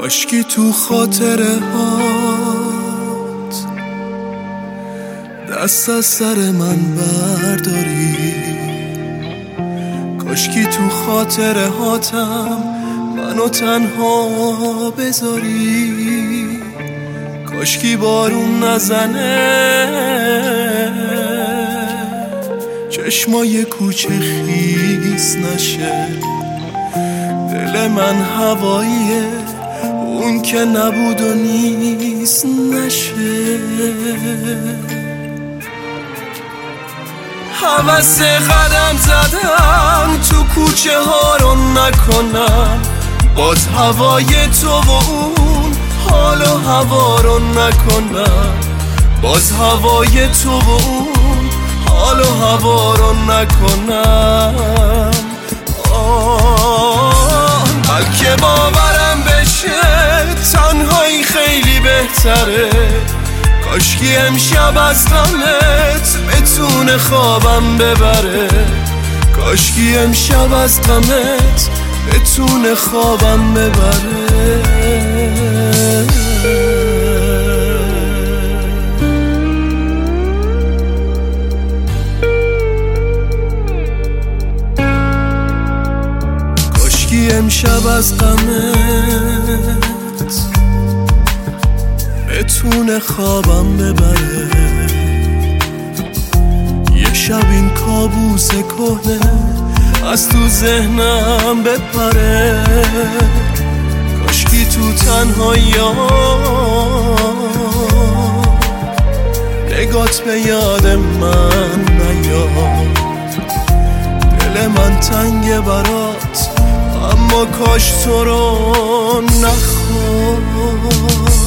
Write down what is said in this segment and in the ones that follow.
کاشکی تو خاطره هات دست از سر من برداری، کاشکی تو خاطره هاتم منو تنها بذاری، کاشکی بارون نزنه چشمای کوچه خیس نشه، دل من هواییه اون که نبود و نیست نشه. هوس قدم زدن تو کوچه ها رو نکنم، باز هوای تو و اون حال و هوا رو نکنم، باز هوای تو و اون حال و هوا رو نکنم. بلکه باورم بشه تنهایی خیلی بهتره، کاشکی امشب از غمت بتونه خوابم ببره، کاشکی امشب از غمت بتونه خوابم ببره. کاشکی امشب از غمت بتونه خوابم ببره، یه شب این کابوس کهنه از تو ذهنم بپره، کاشکی تو تنهایی نگات به یاد من نیاد، دل من تنگه برات اما کاش تو رو نخواد.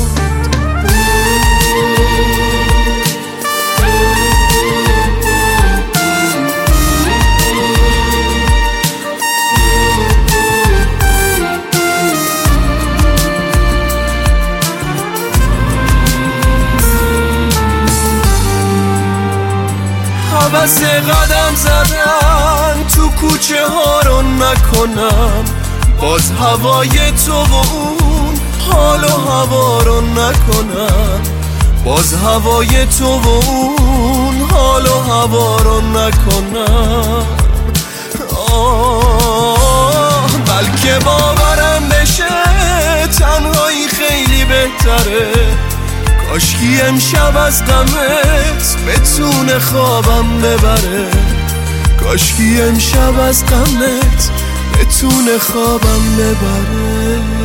هوس قدم زدن تو کوچه ها رو نکنم، باز هوای تو و اون حال و هوا رو نکنم، باز هوای تو و اون حال و هوا رو نکنم. بلکه باورم بشه تنهایی خیلی بهتره، کاشکی امشب از غمت بتونه خوابم ببره، کاشکی امشب از غمت بتونه خوابم ببره.